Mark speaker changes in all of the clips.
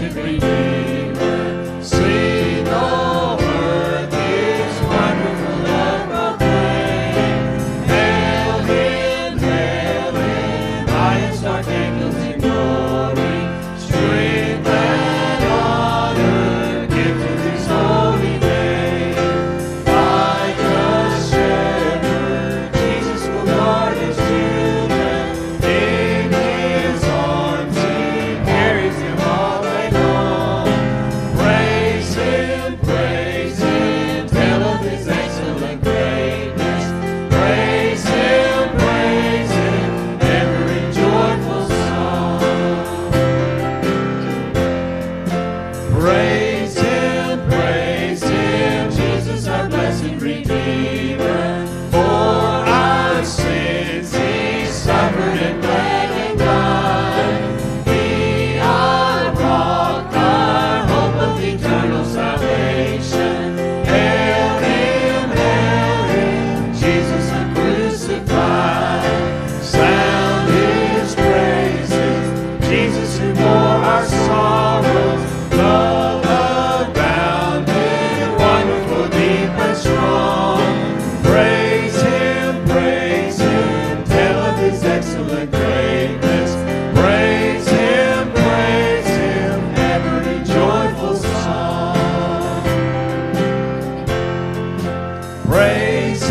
Speaker 1: blessed Redeemer. Sing, oh earth, His wonderful love proclaim. Hail Him, highest archangels in glory. Strength and honor give to His holy name. Like a shepherd, Jesus will guard His children. In His arms He carries them all day long. Praise Him, tell of His excellent greatness. Praise Him, every joyful song. Praise Him, Jesus our blessed Redeemer. For our sins He suffered and bled and died. He our rock, our hope of eternal salvation. Hail Him, Jesus uncrucified. Sound His praises, Jesus who bore our sorrows. Love abounded, wonderful, deep and strong. Praise Him, tell of His excellent greatness. Praise Him, every joyful song. Praise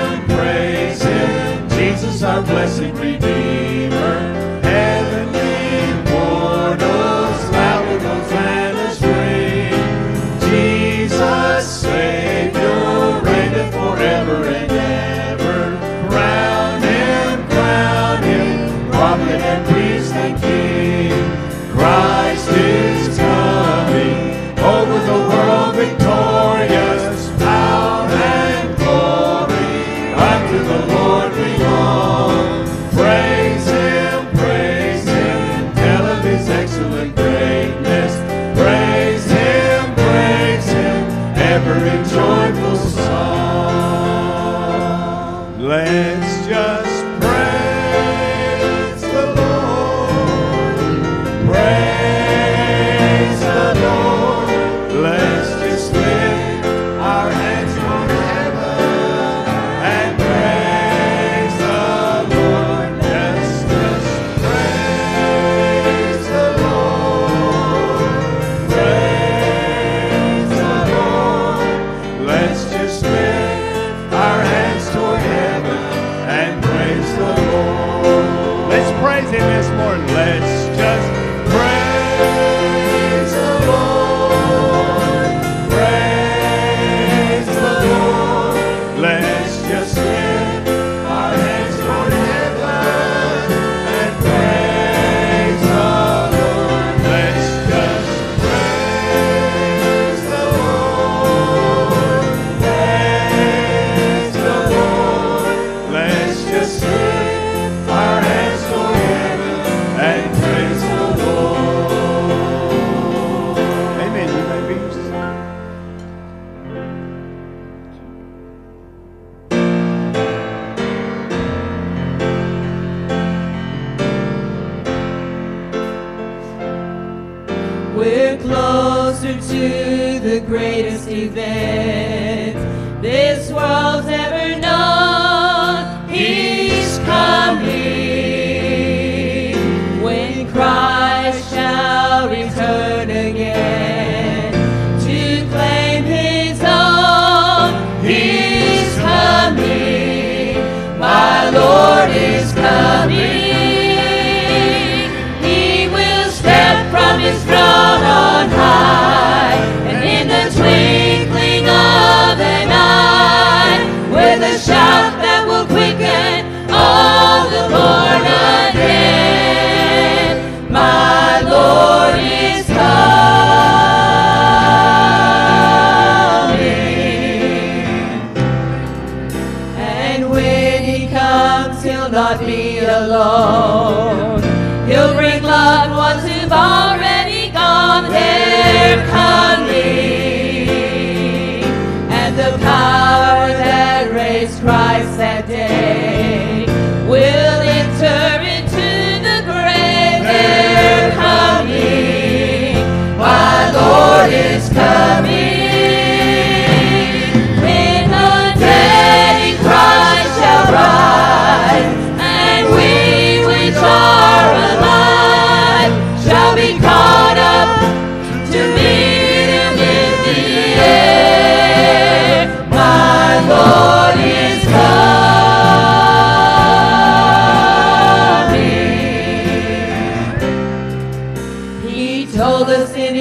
Speaker 1: Him, Jesus our blessed Redeemer. Heavenly portals, loudly Hosannas ring. Jesus, Savior, reigneth forever and ever. Crown Him, prophet and priest and king. Christ is coming, over the world victorious. Power and glory unto the Lord belong. Praise Him, tell of His excellent greatness. Praise Him, every joyful song. Let's just praise the Lord. Praise the Lord. Let's just lift our hands toward heaven and praise the Lord. Let's just praise the Lord. Praise the Lord. Let's just lift our hands toward heaven and praise the Lord. Let's praise Him this morning. Let's just praise the Lord. Praise the Lord. Let's just lift our hands toward heaven and praise the Lord. Let's just praise the Lord. Praise the Lord. Let's just lift our hands toward heaven and praise the Lord. Amen. You may be seated.
Speaker 2: We're closer to the greatest event this world's ever known. He's coming when Christ shall return again to claim His own. He's coming, my Lord is coming. He will step from His throne on high, and in the twinkling of an eye, with a shout that will quicken all the born again, my Lord is coming. And when He comes, He'll not be alone. He'll bring loved ones who've already gone. They're coming, and the power that raised Christ that day will enter into the grave. They're coming, my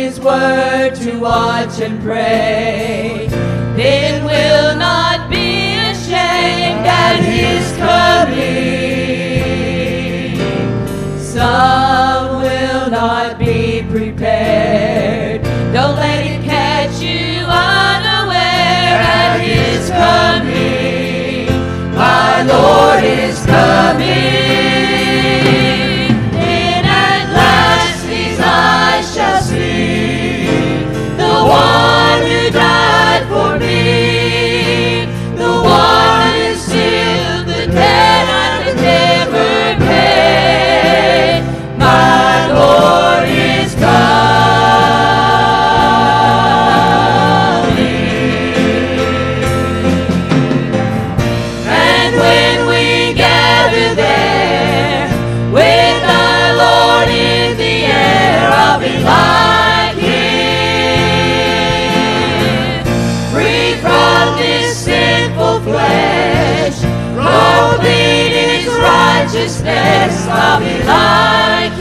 Speaker 2: His word to watch and pray. Then we'll not be ashamed at His coming. Some will not be prepared. Don't let it catch you unaware at His coming. My Lord is coming. And at last His eyes shall see the one who died for me, the one who sealed the debt I could never pay. My Lord is coming. And when we gather there with our Lord in the air, I'll be like Him, free from this sinful flesh, complete in His righteousness. I'll be like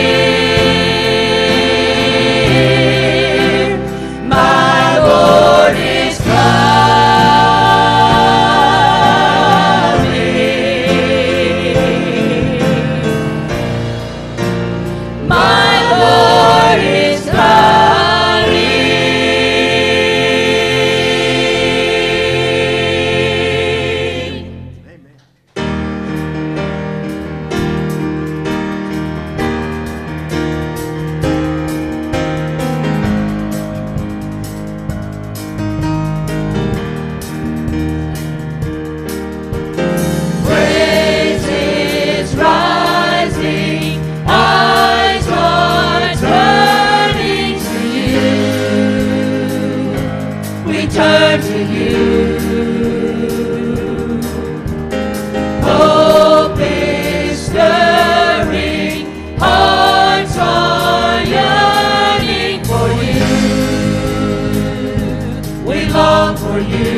Speaker 2: Him. My Lord is coming. My Lord is praises rising, eyes are turning to you. We turn to you. Hope is stirring, hearts are yearning for you. We long for you.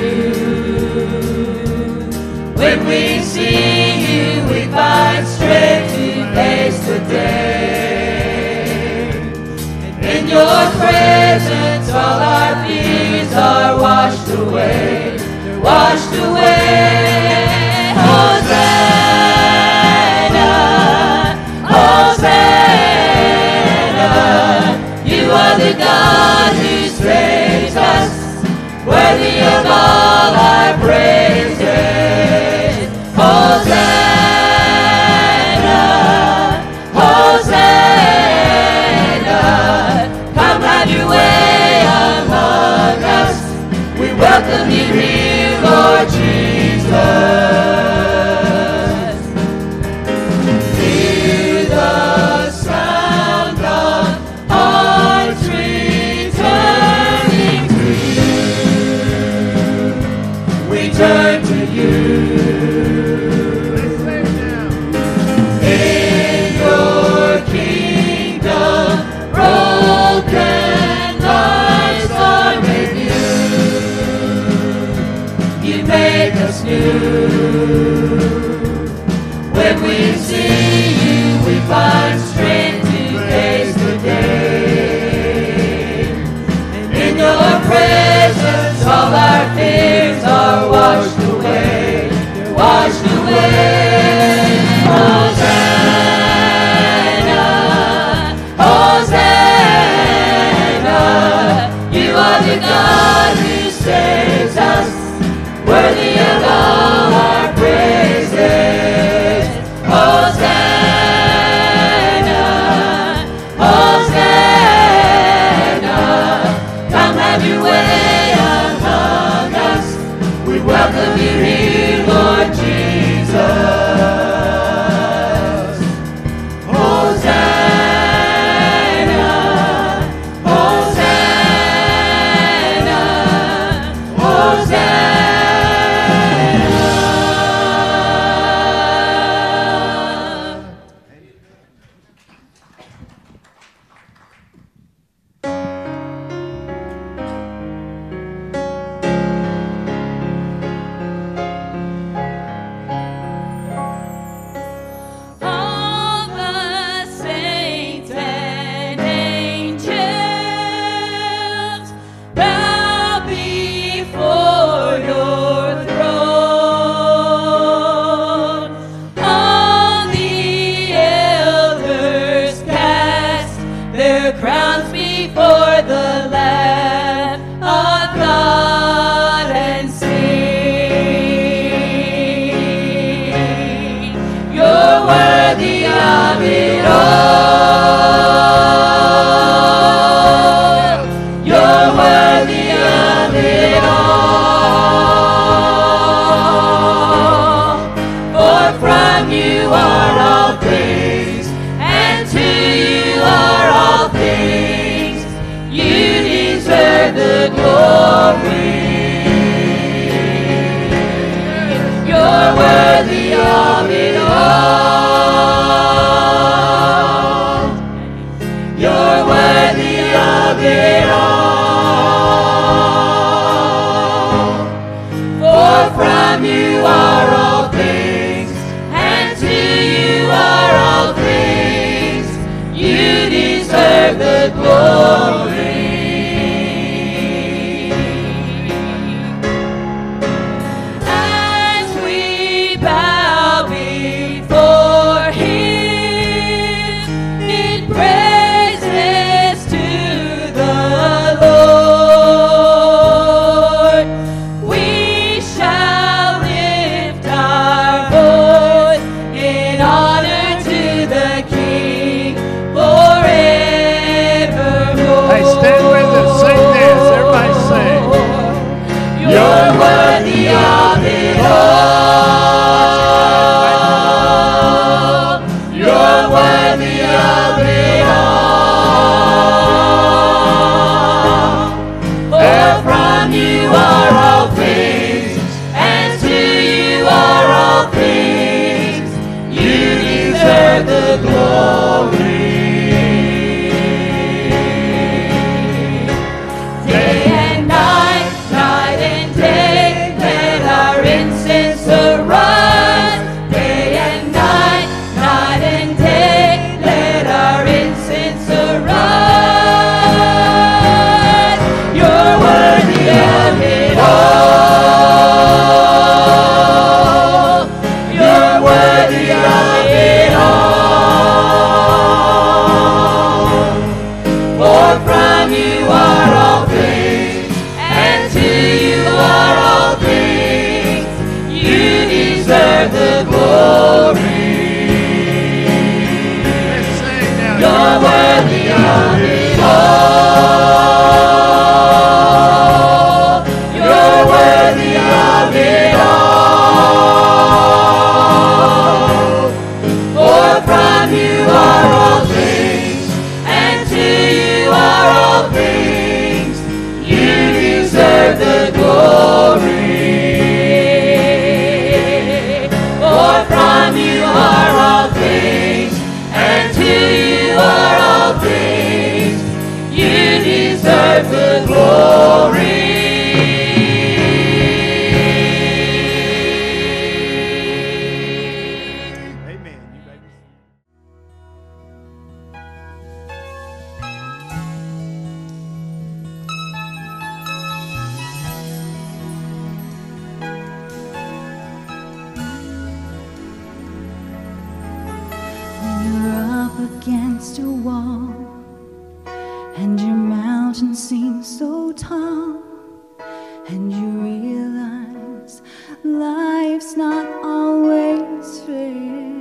Speaker 2: When we see you, we find strength to face the day. In your presence, all our fears are washed away, washed away. Hosanna, Hosanna. You are the God who saves us, worthy of all our praises. Hosanna, Hosanna. Come have your way among us. We welcome you here, Lord Jesus. Hear the sound of hearts returning to you. We turn to you. In your kingdom, broken lives are renewed. You're worthy of it all. You're worthy of it all. For from you are all things, and to you are all things. You deserve the glory.
Speaker 3: Against a wall, and your mountain seems so tall, and you realize life's not always fair.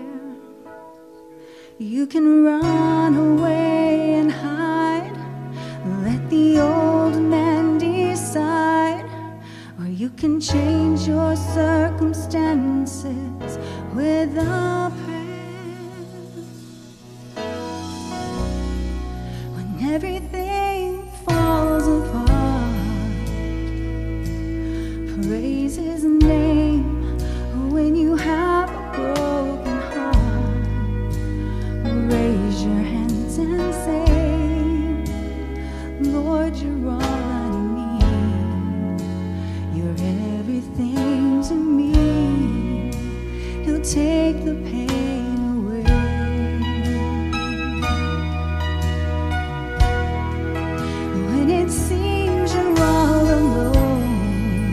Speaker 3: You can run away and hide, let the old man decide, or you can change your circumstances with a prayer. Everything falls apart, praise His name. When you have a broken heart, raise your hands and say, Lord, you're all I need. You're everything to me. He'll take the pain away. It seems you're all alone,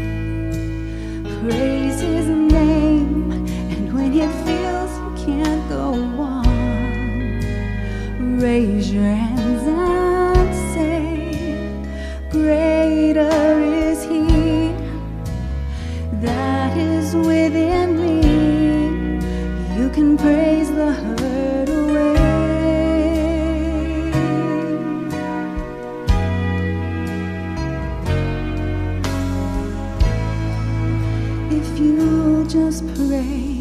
Speaker 3: praise His name. And when it feels you can't go on, raise your hands and say, greater is He that is within me. You can praise the hurt away. If you just pray